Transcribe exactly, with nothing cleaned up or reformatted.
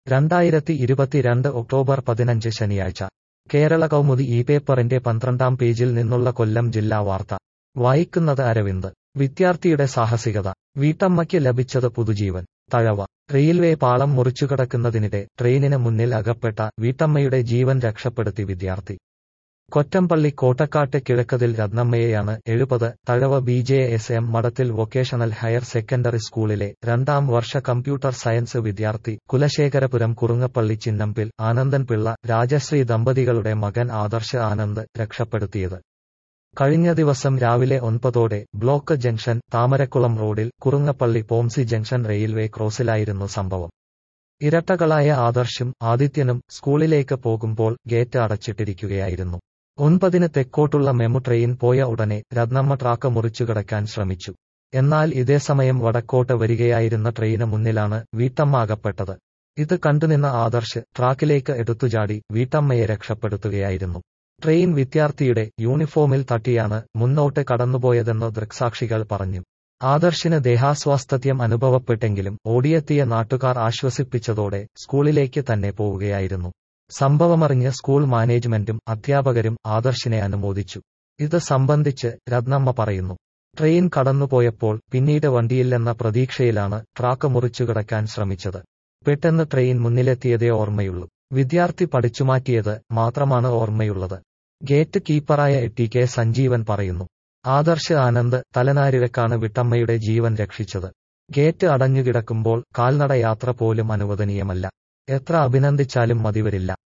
രണ്ടായിരത്തി ഇരുപത്തിരണ്ട് ഒക്ടോബർ പതിനഞ്ച് ശനിയാഴ്ച കേരള കൗമുദി ഈ പേപ്പറിന്റെ പന്ത്രണ്ടാം പേജിൽ നിന്നുള്ള കൊല്ലം ജില്ലാ വാർത്ത വായിക്കുന്നത് അരവിന്ദ്. വിദ്യാർത്ഥിയുടെ സാഹസികത, വീട്ടമ്മയ്ക്ക് ലഭിച്ചത് പുതുജീവൻ. തഴവ. റെയിൽവേ പാളം മുറിച്ചുകടക്കുന്നതിനിടെ ട്രെയിനിന് മുന്നിൽ അകപ്പെട്ട വീട്ടമ്മയുടെ ജീവൻ രക്ഷപ്പെടുത്തി വിദ്യാർത്ഥി. കൊറ്റമ്പള്ളി കോട്ടക്കാട്ട് കിഴക്കതിൽ രത്നമ്മയെയാണ് എഴുപത് Thazhava B J S M Madathil vocational higher secondary സ്കൂളിലെ രണ്ടാം വർഷ കമ്പ്യൂട്ടർ സയൻസ് വിദ്യാർത്ഥി കുലശേഖരപുരം കുറുങ്ങപ്പള്ളി ചിന്നമ്പിൽ ആനന്ദൻ പിള്ള രാജശ്രീ ദമ്പതികളുടെ മകൻ ആദർശ് ആനന്ദ് രക്ഷപ്പെടുത്തിയത്. കഴിഞ്ഞ ദിവസം രാവിലെ ഒൻപതോടെ ബ്ലോക്ക് ജംഗ്ഷൻ താമരക്കുളം റോഡിൽ കുറുങ്ങപ്പള്ളി പോംസി ജംഗ്ഷൻ റെയിൽവേ ക്രോസിലായിരുന്നു സംഭവം. ഇരട്ടകളായ ആദർശും ആദിത്യനും സ്കൂളിലേക്ക് പോകുമ്പോൾ ഗേറ്റ് അടച്ചിട്ടിരിക്കുകയായിരുന്നു. ഒൻപതിന് തെക്കോട്ടുള്ള മെമു ട്രെയിൻ പോയ ഉടനെ രത്നമ്മ ട്രാക്ക് മുറിച്ചുകടക്കാൻ ശ്രമിച്ചു. എന്നാൽ ഇതേസമയം വടക്കോട്ട് വരികയായിരുന്ന ട്രെയിന് മുന്നിലാണ് വീട്ടമ്മ അകപ്പെട്ടത്. ഇത് കണ്ടുനിന്ന ആദർശ് ട്രാക്കിലേക്ക് എടുത്തുചാടി വീട്ടമ്മയെ രക്ഷപ്പെടുത്തുകയായിരുന്നു. ട്രെയിൻ വിദ്യാർത്ഥിയുടെ യൂണിഫോമിൽ തട്ടിയാണ് മുന്നോട്ട് കടന്നുപോയതെന്ന് ദൃക്സാക്ഷികൾ പറഞ്ഞു. ആദർശിന് ദേഹാസ്വാസ്ഥ്യം അനുഭവപ്പെട്ടെങ്കിലും ഓടിയെത്തിയ നാട്ടുകാർ ആശ്വസിപ്പിച്ചതോടെ സ്കൂളിലേക്ക് തന്നെ പോവുകയായിരുന്നു. സംഭവമറിഞ്ഞ് സ്കൂൾ മാനേജ്മെന്റും അധ്യാപകരും ആദർശിനെ അനുമോദിച്ചു. ഇത് സംബന്ധിച്ച് രത്നമ്മ പറയുന്നു. ട്രെയിൻ കടന്നുപോയപ്പോൾ പിന്നീട് വണ്ടിയില്ലെന്ന പ്രതീക്ഷയിലാണ് ട്രാക്ക് മുറിച്ചുകടക്കാൻ ശ്രമിച്ചത്. പെട്ടെന്ന് ട്രെയിൻ മുന്നിലെത്തിയതേ ഓർമ്മയുള്ളൂ. വിദ്യാർത്ഥി പഠിച്ചുമാറ്റിയത് മാത്രമാണ് ഓർമ്മയുള്ളത്. ഗേറ്റ് കീപ്പറായ ടി കെ സഞ്ജീവൻ പറയുന്നു. ആദർശ് ആനന്ദ് തലനാരിഴക്കാണ് വിട്ടമ്മയുടെ ജീവൻ രക്ഷിച്ചത്. ഗേറ്റ് അടഞ്ഞുകിടക്കുമ്പോൾ കാൽനട യാത്ര പോലും അനുവദനീയമല്ല. എത്ര അഭിനന്ദിച്ചാലും മതിവരില്ല.